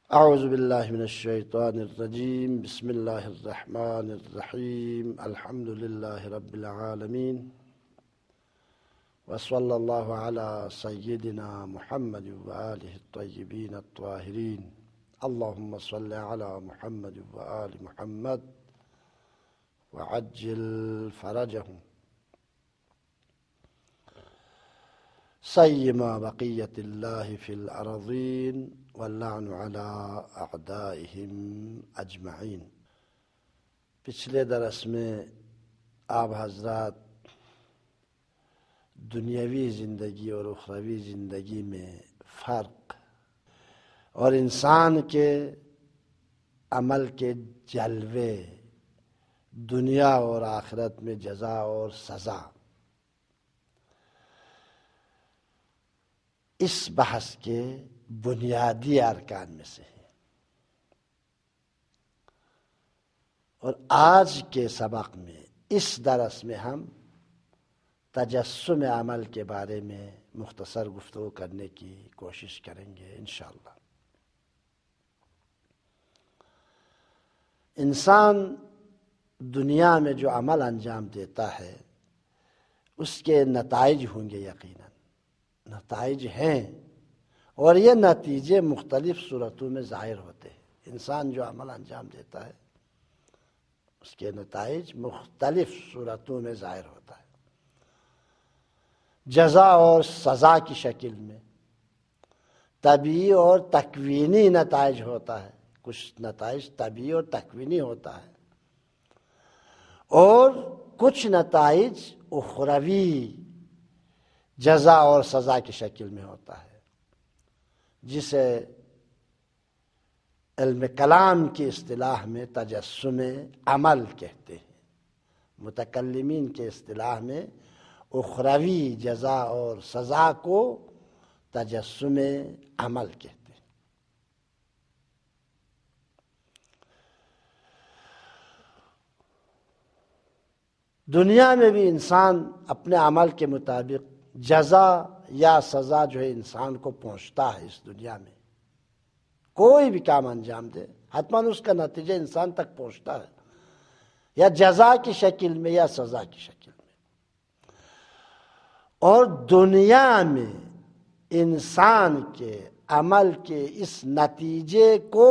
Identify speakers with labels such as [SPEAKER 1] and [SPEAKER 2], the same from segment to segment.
[SPEAKER 1] اعوذ باللہ من الشیطان الرجیم بسم اللہ الرحمن الرحیم الحمد للہ رب العالمین وصلی اللہ علی سیدنا محمد وآلہ الطیبین الطاہرین اللہم صل علی محمد وآل محمد وعجل فرجہم سیما بقیت اللہ فی الارضین واللعن علی اعدائہم اجمعین۔ پچھلے درس میں آپ حضرات دنیاوی زندگی اور اخروی زندگی میں فرق اور انسان کے عمل کے جلوے، دنیا اور آخرت میں جزا اور سزا، اس بحث کے بنیادی ارکان میں سے ہے۔ اور آج کے سبق میں اس درس میں ہم تجسم عمل کے بارے میں مختصر گفتگو کرنے کی کوشش کریں گے انشاءاللہ۔ انسان دنیا میں جو عمل انجام دیتا ہے اس کے نتائج ہوں گے، یقیناً نتائج ہیں، اور یہ نتیجے مختلف صورتوں میں ظاہر ہوتے ہیں۔ انسان جو عمل انجام دیتا ہے اس کے نتائج مختلف صورتوں میں ظاہر ہوتا ہے، جزا اور سزا کی شکل میں، طبعی اور تکوینی نتائج ہوتا ہے، کچھ نتائج طبعی اور تکوینی ہوتا ہے، اور کچھ نتائج اخروی جزا اور سزا کی شکل میں ہوتا ہے، جسے علم کلام کی اصطلاح میں تجسم عمل کہتے ہیں۔ متکلمین کے اصطلاح میں اخروی جزا اور سزا کو تجسم عمل کہتے ہیں۔ دنیا میں بھی انسان اپنے عمل کے مطابق جزا یا سزا جو ہے انسان کو پہنچتا ہے۔ اس دنیا میں کوئی بھی کام انجام دے حتماً اس کا نتیجہ انسان تک پہنچتا ہے، یا جزا کی شکل میں یا سزا کی شکل میں۔ اور دنیا میں انسان کے عمل کے اس نتیجے کو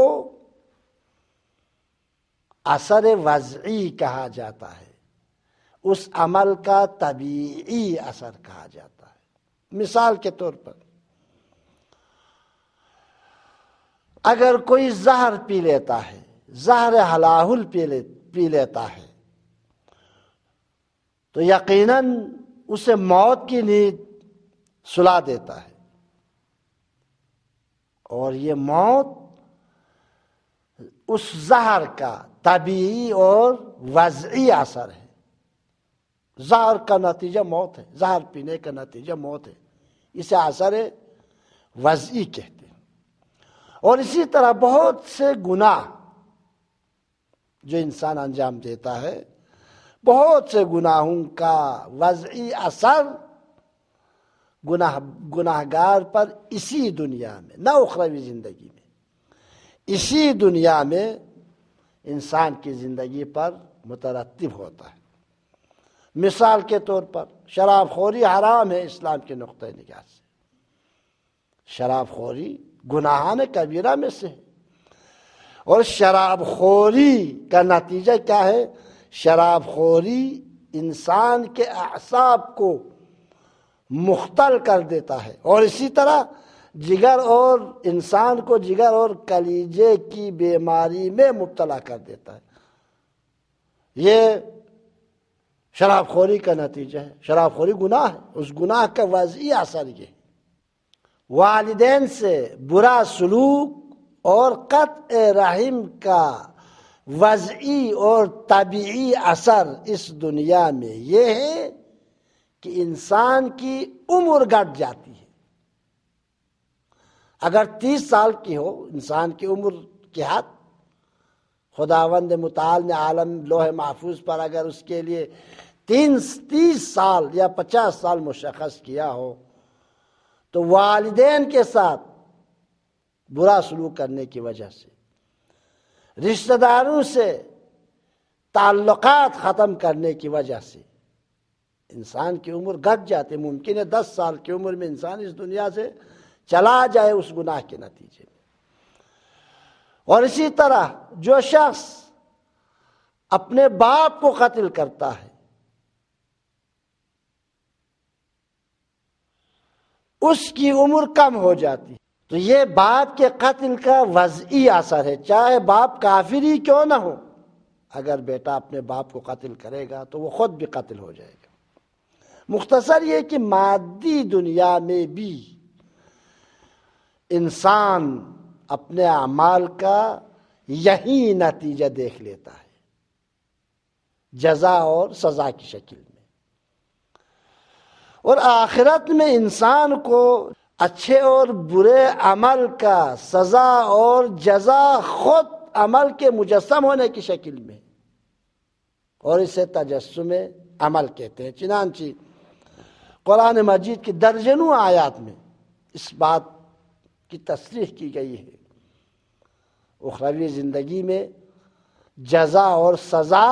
[SPEAKER 1] اثر وضعی کہا جاتا ہے، اس عمل کا طبیعی اثر کہا جاتا ہے۔ مثال کے طور پر اگر کوئی زہر پی لیتا ہے، زہر ہلاہل پی لیتا ہے، تو یقیناً اسے موت کی نیند سلا دیتا ہے، اور یہ موت اس زہر کا طبیعی اور وضعی اثر ہے۔ زہر کا نتیجہ موت ہے، زہر پینے کا نتیجہ موت ہے، اسے اثر وضعی کہتے ہیں۔ اور اسی طرح بہت سے گناہ جو انسان انجام دیتا ہے، بہت سے گناہوں کا وضعی اثر گناہگار پر اسی دنیا میں، نہ اخروی زندگی میں، اسی دنیا میں انسان کی زندگی پر مترتب ہوتا ہے۔ مثال کے طور پر شراب خوری حرام ہے اسلام کے نقطۂ نگاہ سے۔ شراب خوری گناہان کبیرہ میں سے ہے، اور شراب خوری کا نتیجہ کیا ہے؟ شراب خوری انسان کے اعصاب کو مختل کر دیتا ہے، اور اسی طرح جگر اور انسان کو جگر اور کلیجے کی بیماری میں مبتلا کر دیتا ہے۔ یہ شراب خوری کا نتیجہ ہے۔ شراب خوری گناہ ہے، اس گناہ کا وضعی اثر یہ ہے۔ والدین سے برا سلوک اور قطع رحم کا وضعی اور طبیعی اثر اس دنیا میں یہ ہے کہ انسان کی عمر گھٹ جاتی ہے۔ اگر 30 سال کی ہو انسان کی عمر کی حد، خداوند متعال نے عالم لوح محفوظ پر اگر اس کے لیے 30 سال یا 50 سال مشخص کیا ہو، تو والدین کے ساتھ برا سلوک کرنے کی وجہ سے، رشتہ داروں سے تعلقات ختم کرنے کی وجہ سے انسان کی عمر گھٹ جاتی. ممکن ہے 10 سال کی عمر میں انسان اس دنیا سے چلا جائے اس گناہ کے نتیجے میں. اور اسی طرح جو شخص اپنے باپ کو قتل کرتا ہے اس کی عمر کم ہو جاتی ہے. تو یہ باپ کے قتل کا وضعی اثر ہے، چاہے باپ کافر ہی کیوں نہ ہو. اگر بیٹا اپنے باپ کو قتل کرے گا تو وہ خود بھی قتل ہو جائے گا. مختصر یہ کہ مادی دنیا میں بھی انسان اپنے اعمال کا یہی نتیجہ دیکھ لیتا ہے، جزا اور سزا کی شکل میں. اور آخرت میں انسان کو اچھے اور برے عمل کا سزا اور جزا خود عمل کے مجسم ہونے کی شکل میں، اور اسے تجسم عمل کہتے ہیں. چنانچہ قرآن مجید کی درجنوں آیات میں اس بات کی تصریح کی گئی ہے. اخروی زندگی میں جزا اور سزا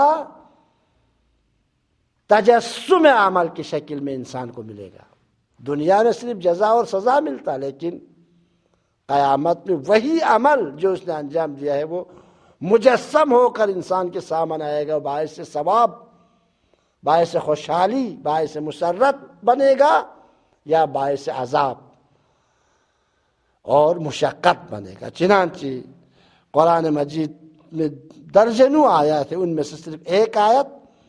[SPEAKER 1] تجسم عمل کی شکل میں انسان کو ملے گا. دنیا میں صرف جزا اور سزا ملتا، لیکن قیامت میں وہی عمل جو اس نے انجام دیا ہے وہ مجسم ہو کر انسان کے سامنے آئے گا. باعث ثواب، باعث خوشحالی، باعث مسرت بنے گا، یا باعث عذاب اور مشقت بنے گا. چنانچہ قرآن مجید میں درجنوں آیات ہیں، ان میں سے صرف ایک آیت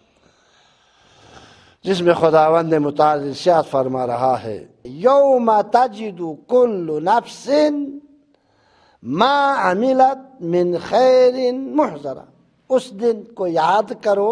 [SPEAKER 1] جس میں خداوند نے متعارض ارشاد فرما رہا ہے، یوم تجد کل نفس ما عملت من خیر محضرا. اس دن کو یاد کرو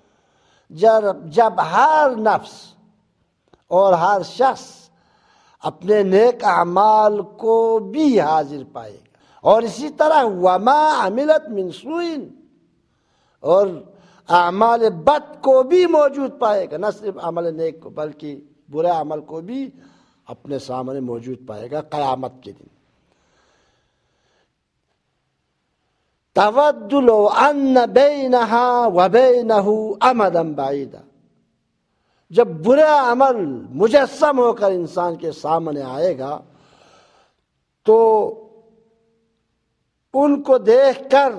[SPEAKER 1] جب ہر نفس اور ہر شخص اپنے نیک اعمال کو بھی حاضر پائے گا. اور اسی طرح وما عملت من سوء، اور اعمال بد کو بھی موجود پائے گا. نہ صرف عمل نیک کو بلکہ برے عمل کو بھی اپنے سامنے موجود پائے گا قیامت کے دن. تود لو ان بینها وبینہ امدا بعیدا. جب برا عمل مجسم ہو کر انسان کے سامنے آئے گا تو ان کو دیکھ کر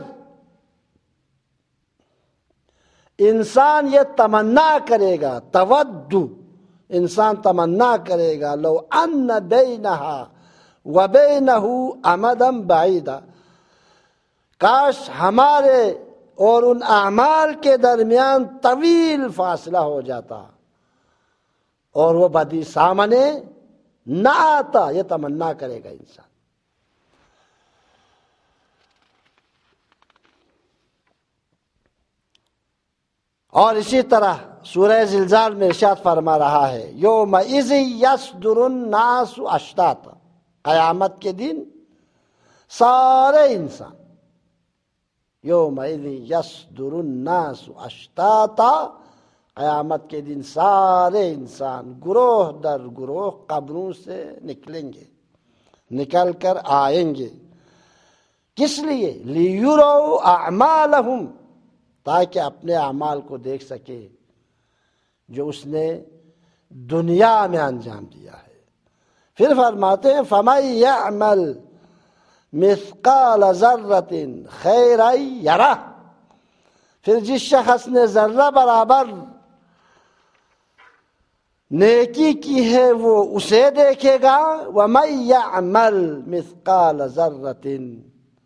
[SPEAKER 1] انسان یہ تمنا کرے گا، تود، انسان تمنا کرے گا، لو ان بینہا وبینہ امدا بعیدا، کاش ہمارے اور ان اعمال کے درمیان طویل فاصلہ ہو جاتا اور وہ بدی سامنے نہ آتا. یہ تمنا کرے گا انسان. اور اسی طرح سورہ زلزال میں ارشاد فرما رہا ہے، یومئذ یصدر الناس اشتاتا. قیامت کے دن سارے انسان، یومئذ یصدر الناس اشتاتا، قیامت کے دن سارے انسان گروہ در گروہ قبروں سے نکلیں گے، نکل کر آئیں گے. کس لیے؟ لیروا اعمالہم، تاکہ اپنے اعمال کو دیکھ سکے جو اس نے دنیا میں انجام دیا ہے. پھر فرماتے ہیں فَمَن يَعْمَلْ مِثْقَالَ ذَرَّةٍ خَيْرًا يَرَهُ. پھر جس شخص نے ذرہ برابر نیکی کی ہے وہ اسے دیکھے گا. وَمَن يَعْمَلْ مِثْقَالَ ذَرَّةٍ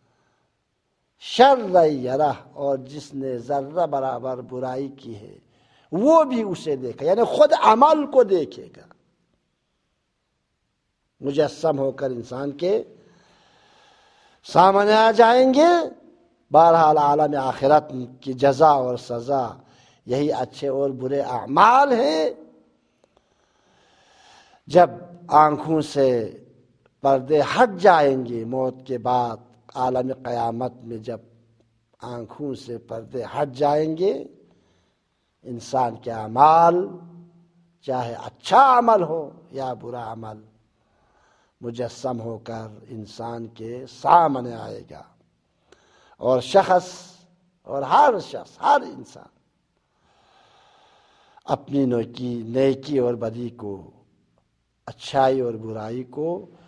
[SPEAKER 1] شَرًّا يَرَهُ. اور جس نے ذرہ برابر برائی کی ہے وہ بھی اسے دیکھے، یعنی خود عمل کو دیکھے گا، مجسم ہو کر انسان کے سامنے آ جائیں گے. بہرحال عالم آخرت کی جزا اور سزا یہی اچھے اور برے اعمال ہیں. جب آنکھوں سے پردے ہٹ جائیں گے موت کے بعد، عالم قیامت میں جب آنکھوں سے پردے ہٹ جائیں گے، انسان کے اعمال چاہے اچھا عمل ہو یا برا عمل مجسم ہو کر انسان کے سامنے آئے گا، اور شخص اور ہر شخص، ہر انسان اپنی نیکی اور بدی کو، اچھائی اور برائی کو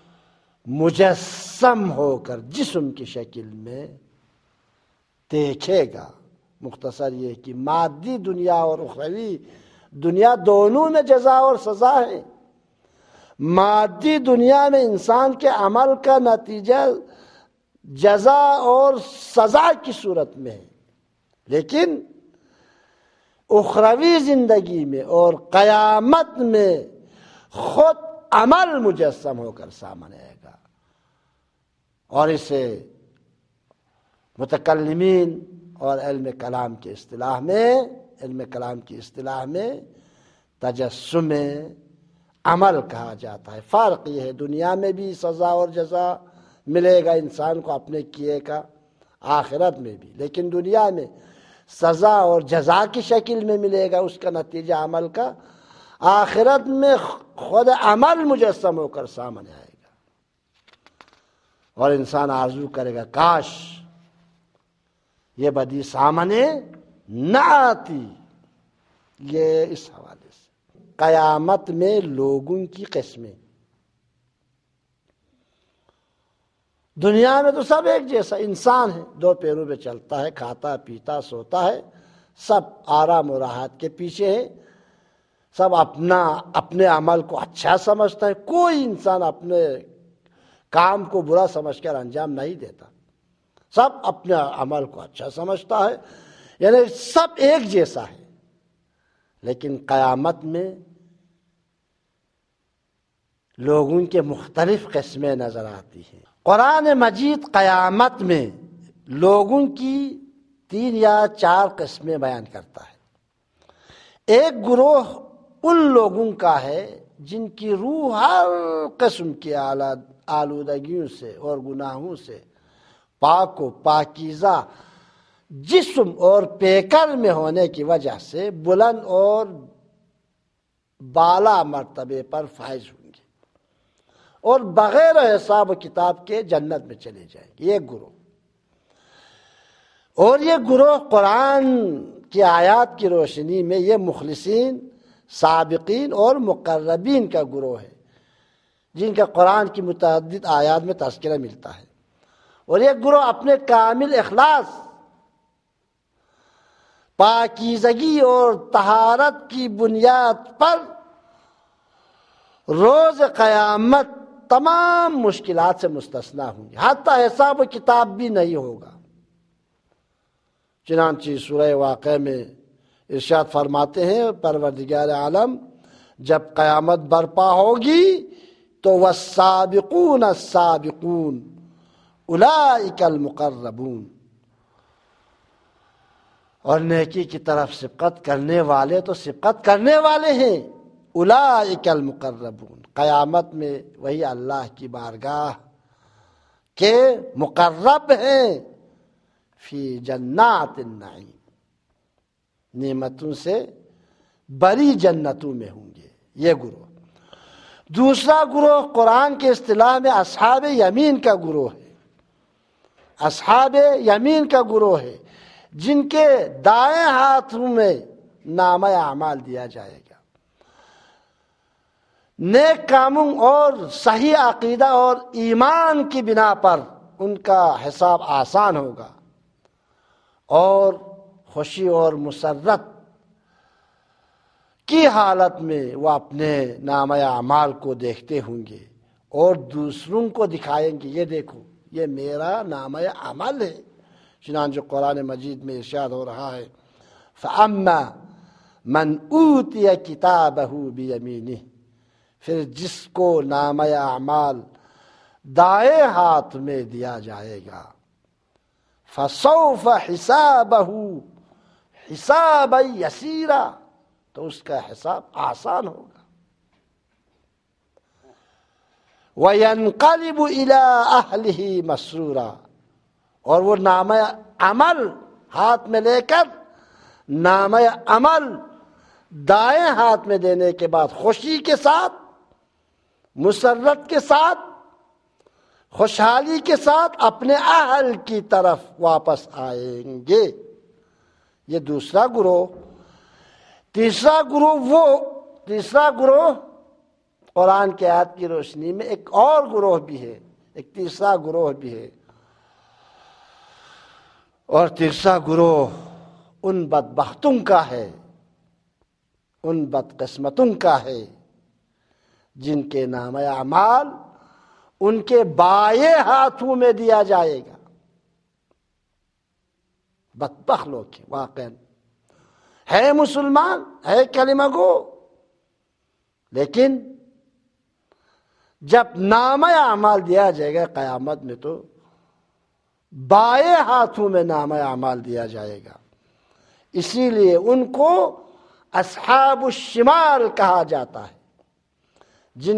[SPEAKER 1] مجسم ہو کر جسم کی شکل میں دیکھے گا۔ مختصر یہ کہ مادی دنیا اور اخروی دنیا دونوں میں جزا اور سزا ہے۔ مادی دنیا میں انسان کے عمل کا نتیجہ جزا اور سزا کی صورت میں ہے، لیکن اخروی زندگی میں اور قیامت میں خود عمل مجسم ہو کر سامنے آئے گا، اور اسے متکلمین اور علم کلام کی اصطلاح میں تجسم عمل کہا جاتا ہے۔ فرق یہ ہے، دنیا میں بھی سزا اور جزا ملے گا انسان کو اپنے کیے کا، آخرت میں بھی، لیکن دنیا میں سزا اور جزا کی شکل میں ملے گا اس کا نتیجہ عمل کا، آخرت میں خود عمل مجسم ہو کر سامنے آئے گا، اور انسان آرزو کرے گا کاش یہ بدی سامنے نہ آتی۔ یہ اس حوالے سے قیامت میں لوگوں کی قسمیں، دنیا میں تو سب ایک جیسا انسان ہے، دو پیروں پہ چلتا ہے، کھاتا پیتا سوتا ہے، سب آرام و راحت کے پیچھے ہے، سب اپنے عمل کو اچھا سمجھتا ہے، کوئی انسان اپنے کام کو برا سمجھ کر انجام نہیں دیتا، سب اپنے عمل کو اچھا سمجھتا ہے، یعنی سب ایک جیسا ہے۔ لیکن قیامت میں لوگوں کے مختلف قسمیں نظر آتی ہیں۔ قرآن مجید قیامت میں لوگوں کی 3 یا 4 قسمیں بیان کرتا ہے۔ ایک گروہ ان لوگوں کا ہے جن کی روح ہر قسم کی آلودگیوں سے اور گناہوں سے پاک و پاکیزہ جسم اور پیکر میں ہونے کی وجہ سے بلند اور بالا مرتبے پر فائز ہوں گے اور بغیر حساب و کتاب کے جنت میں چلے جائیں گے، یہ گروہ۔ اور یہ گروہ قرآن کی آیات کی روشنی میں یہ مخلصین، سابقین اور مقربین کا گروہ ہے جن کا قرآن کی متعدد آیات میں تذکرہ ملتا ہے، اور یہ گروہ اپنے کامل اخلاص، پاکیزگی اور طہارت کی بنیاد پر روز قیامت تمام مشکلات سے مستثنا ہوں گے، حتی حساب و کتاب بھی نہیں ہوگا۔ چنانچہ سورہ واقعہ میں ارشاد فرماتے ہیں پروردگار عالم جب قیامت برپا ہوگی تو والسابقون السابقون اولئک المقربون، اور نیکی کی طرف سبقت کرنے والے تو سبقت کرنے والے ہیں، اولئک المقربون، قیامت میں وہی اللہ کی بارگاہ کے مقرب ہیں، فی جنات النعیم، نعمتوں سے بری جنتوں میں ہوں گے یہ گروہ۔ دوسرا گروہ قرآن کے اصطلاح میں اصحاب یمین کا گروہ ہے، اصحاب یمین کا گروہ ہے جن کے دائیں ہاتھوں میں نامہ اعمال دیا جائے گا، نیک کاموں اور صحیح عقیدہ اور ایمان کی بنا پر ان کا حساب آسان ہوگا، اور خوشی اور مسرت کی حالت میں وہ اپنے نامہ اعمال کو دیکھتے ہوں گے اور دوسروں کو دکھائیں گے، یہ دیکھو یہ میرا نامہ عمل ہے۔ چنانچہ قرآن مجید میں ارشاد ہو رہا ہے فَأَمَّا مَنْ أُوتِيَ كِتَابَهُ بِيَمِينِهِ، پھر جس کو نامہ اعمال دائیں ہاتھ میں دیا جائے گا، فَسَوْفَ حِسَابَهُ حِسَابًا يَسِيرًا، تو اس کا حساب آسان ہوگا، وَيَنْقَلِبُ إِلَىٰ أَهْلِهِ مَسْرُورًا، اور وہ نامہ عمل ہاتھ میں لے کر نامہ عمل دائیں ہاتھ میں دینے کے بعد خوشی کے ساتھ، مسرت کے ساتھ خوشحالی کے ساتھ اپنے اہل کی طرف واپس آئیں گے۔ یہ دوسرا گروہ۔ تیسرا گروہ قرآن کی آیت کی روشنی میں ایک اور گروہ بھی ہے، ایک تیسرا گروہ بھی ہے، اور تیسرا گروہ ان بدبختوں کا ہے، ان بدقسمتوں کا ہے جن کے نامہ اعمال ان کے بائیں ہاتھوں میں دیا جائے گا۔ بدبخت لوگ واقعا ہے مسلمان، ہے کلمہ گو، لیکن جب نامہ اعمال دیا جائے گا قیامت میں تو بائیں ہاتھوں میں نامہ اعمال دیا جائے گا۔ اسی لیے ان کو اصحاب الشمال کہا جاتا ہے، جن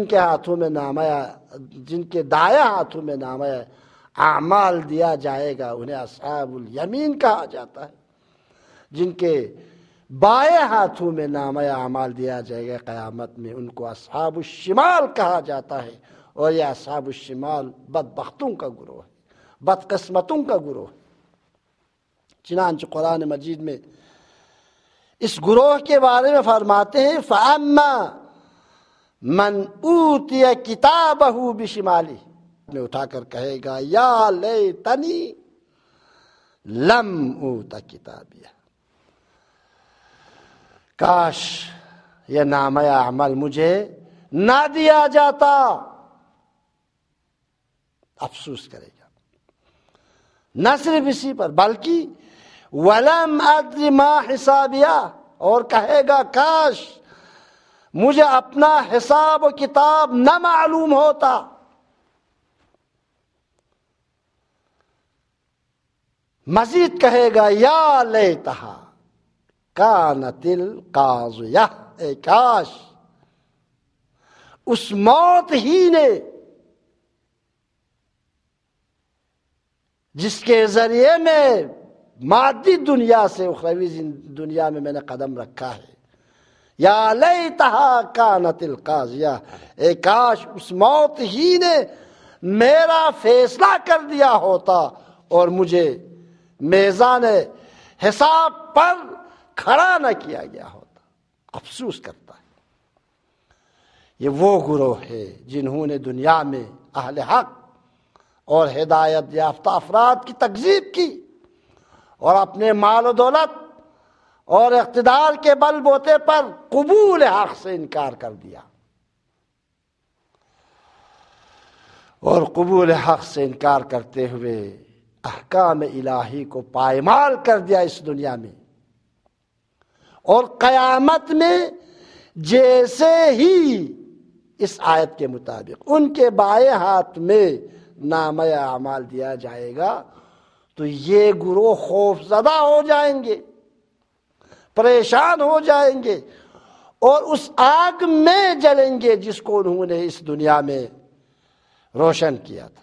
[SPEAKER 1] کے دائیں ہاتھوں میں نامہ اعمال دیا جائے گا انہیں اصحاب الیمین کہا جاتا ہے، جن کے بائیں ہاتھوں میں نامہ اعمال دیا جائے گا قیامت میں ان کو اصحاب الشمال کہا جاتا ہے، اور یہ اصحاب الشمال بدبختوں کا گروہ ہے، بدقسمتوں کا گروہ ہے۔ چنانچہ قرآن مجید میں اس گروہ کے بارے میں فرماتے ہیں فَأَمَّا مَنْ أُوتِيَ كِتَابَهُ بِشِمَالِهِ، میں اٹھا کر کہے گا یا لیتنی لم اوت کتابیہ، کاش یہ نامہ عمل مجھے نہ دیا جاتا۔ افسوس کرے گا، نہ صرف اسی پر بلکہ وَلَمْ أَدْرِ مَا حِسَابِيَهْ، اور کہے گا کاش مجھے اپنا حساب و کتاب نہ معلوم ہوتا۔ مزید کہے گا یا لیتہا کانت القاضیہ، اے کاش اس موت ہی نے جس کے ذریعے میں مادی دنیا سے اخروی دنیا میں نے قدم رکھا ہے، یا لیتہا کانت القاضیہ، اے کاش اس موت ہی نے میرا فیصلہ کر دیا ہوتا اور مجھے میزان حساب پر کھڑا نہ کیا گیا ہوتا۔ افسوس کرتا ہے۔ یہ وہ گروہ ہے جنہوں نے دنیا میں اہل حق اور ہدایت یافتہ افراد کی تکذیب کی اور اپنے مال و دولت اور اقتدار کے بل بوتے پر قبول حق سے انکار کر دیا، اور قبول حق سے انکار کرتے ہوئے احکام الہی کو پائمال کر دیا اس دنیا میں، اور قیامت میں جیسے ہی اس آیت کے مطابق ان کے بائیں ہاتھ میں نامہ اعمال دیا جائے گا تو یہ گروہ خوف زدہ ہو جائیں گے، پریشان ہو جائیں گے، اور اس آگ میں جلیں گے جس کو انہوں نے اس دنیا میں روشن کیا تھا۔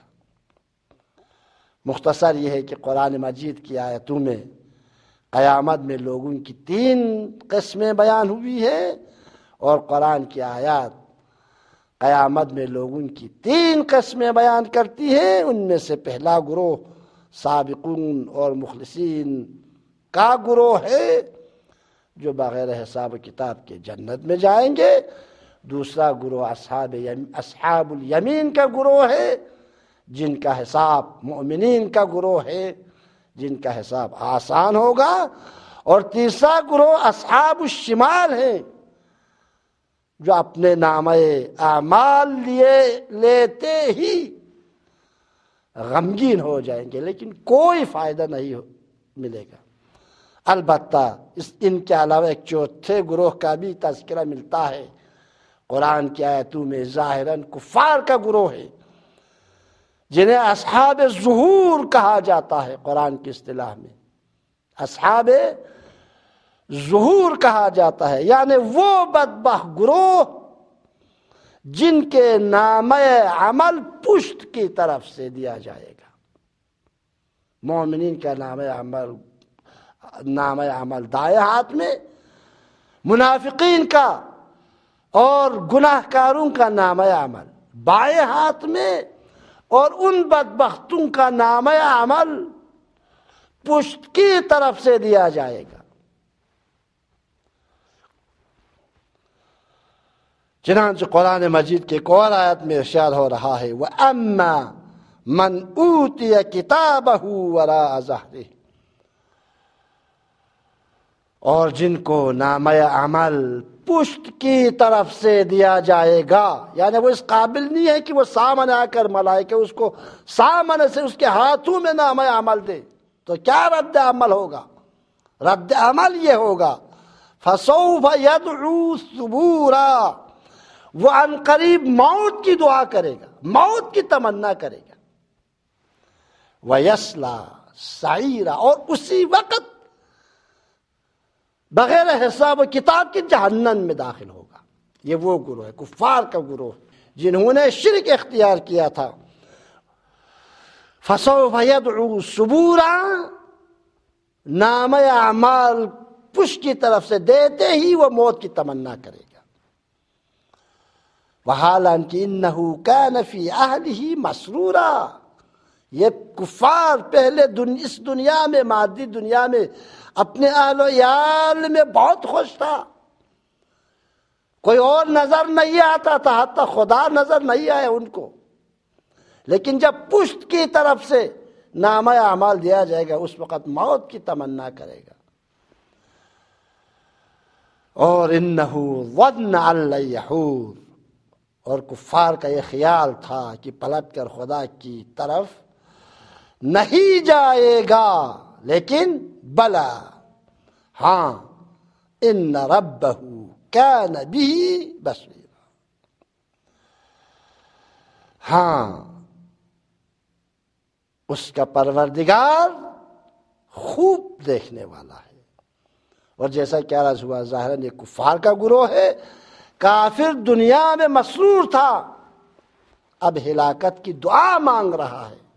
[SPEAKER 1] مختصر یہ ہے کہ قرآن مجید کی آیتوں میں قیامت میں لوگوں کی 3 قسمیں بیان ہوئی ہیں، اور قرآن کی آیات قیامت میں لوگوں کی 3 قسمیں بیان کرتی ہیں۔ ان میں سے پہلا گروہ سابقون اور مخلصین کا گروہ ہے جو بغیر حساب و کتاب کے جنت میں جائیں گے۔ دوسرا گروہ اصحاب الیمین کا گروہ ہے جن کا حساب مؤمنین کا گروہ ہے، جن کا حساب آسان ہوگا۔ اور تیسرا گروہ اصحاب الشمال ہیں جو اپنے نامہ اعمال لیتے ہی غمگین ہو جائیں گے، لیکن کوئی فائدہ نہیں ملے گا۔ البتہ ان کے علاوہ ایک چوتھے گروہ کا بھی تذکرہ ملتا ہے قرآن کی آیتوں میں، ظاہراً کفار کا گروہ ہے جنہیں اصحاب ظہور کہا جاتا ہے۔ قرآن کی اصطلاح میں اصحاب ظہور کہا جاتا ہے، یعنی وہ بدبخت گروہ جن کے نامہ عمل پشت کی طرف سے دیا جائے گا۔ مومنین کا نامہ عمل دائیں ہاتھ میں، منافقین کا اور گناہ کاروں کا نامہ عمل بائیں ہاتھ میں، اور ان بدبختوں کا نامہ عمل پشت کی طرف سے دیا جائے گا۔ چنانچہ قرآن مجید کے ایک اور آیت میں ارشاد ہو رہا ہے وَأَمَّا مَنْ أُوتِيَ كِتَابَهُ وَرَاءَ ظَهْرِهِ، اور جن کو نامہ عمل پشت کی طرف سے دیا جائے گا، یعنی وہ اس قابل نہیں ہے کہ وہ سامنے آ کر ملائکہ اس کو سامنے سے اس کے ہاتھوں میں نامہ عمل دے، تو کیا رد عمل ہوگا؟ رد عمل یہ ہوگا فَسَوْفَ يَدْعُو ثُبُورًا، وہ عن قریب موت کی دعا کرے گا، موت کی تمنا کرے گا، وَيَصْلَىٰ سَعِيرًا، اور اسی وقت بغیر حساب و کتاب کی جہنم میں داخل ہوگا۔ یہ وہ گروہ ہے، کفار کا گروہ، جنہوں نے شرک اختیار کیا تھا۔ فَسَوْفَ يَدْعُو ثُبُورًا، نامہ اعمال پشت کی طرف سے دیتے ہی وہ موت کی تمنا کرے گا۔ وَحَالًا إِنَّهُ كَانَ فِي أَهْلِهِ مَسْرُورًا، یہ کفار پہلے اس دنیا میں، مادی دنیا میں اپنے اہل و عیال میں بہت خوش تھا، کوئی اور نظر نہیں آتا تھا، حتی خدا نظر نہیں آیا ان کو، لیکن جب پشت کی طرف سے نامہ اعمال دیا جائے گا اس وقت موت کی تمنا کرے گا۔ اور انه ظن ان لن يحور، اور کفار کا یہ خیال تھا کہ پلٹ کر خدا کی طرف نہیں جائے گا، لیکن بلا، ہاں، ان ربہ کان بہ بصیرا، ہاں، اس کا پروردگار خوب دیکھنے والا ہے۔ اور جیسا کہ عرض ہوا ظاہراً یہ کفار کا گروہ ہے، کافر دنیا میں مسرور تھا، اب ہلاکت کی دعا مانگ رہا ہے،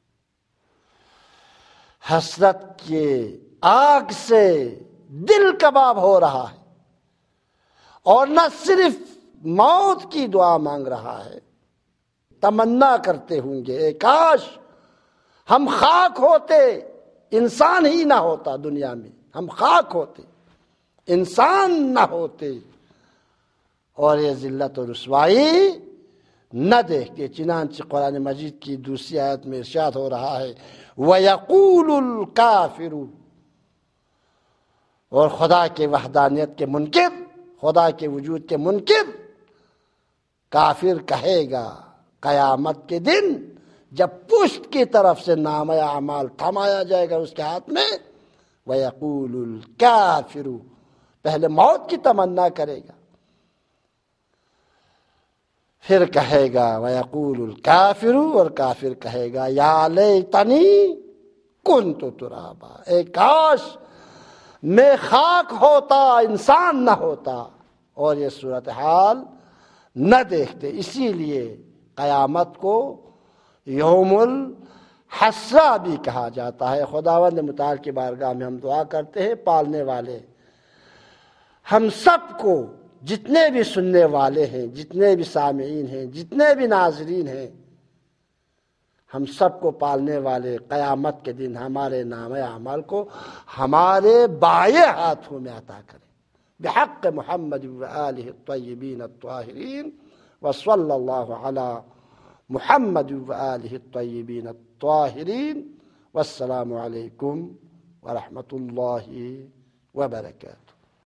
[SPEAKER 1] حسرت کے آگ سے دل کباب ہو رہا ہے، اور نہ صرف موت کی دعا مانگ رہا ہے، تمنا کرتے ہوں گے اے کاش ہم خاک ہوتے، انسان ہی نہ ہوتا دنیا میں، ہم خاک ہوتے، انسان نہ ہوتے، اور یہ ذلت و رسوائی نہ دیکھتے۔ چنانچہ قرآن مجید کی دوسری آیت میں ارشاد ہو رہا ہے وَيَقُولُ الْكَافِرُ، اور خدا کے وحدانیت کے منکر، خدا کے وجود کے منکر کافر کہے گا قیامت کے دن جب پشت کی طرف سے نامہ اعمال تھمایا جائے گا اس کے ہاتھ میں، وَيَقُولُ الْكَافِرُ، پہلے موت کی تمنا کرے گا، پھر کہے گا وَيَقُولُ الْكَافِرُ، اور کافر کہے گا یا لیتنی کنت ترابا، اے کاش میں خاک ہوتا، انسان نہ ہوتا، اور یہ صورتحال نہ دیکھتے۔ اسی لیے قیامت کو یوم الحسرہ بھی کہا جاتا ہے۔ خداوند متعال کی بارگاہ میں ہم دعا کرتے ہیں پالنے والے ہم سب کو، جتنے بھی سننے والے ہیں، جتنے بھی سامعین ہیں، جتنے بھی ناظرین ہیں، ہم سب کو پالنے والے قیامت کے دن ہمارے نامہ اعمال کو ہمارے بائیں ہاتھوں میں عطا کرے، بحق محمد وآلہ الطیبین الطاہرین، وصلی اللہ علی محمد وآلہ الطیبین الطاہرین، والسلام علیکم ورحمۃ اللہ وبرکاتہ۔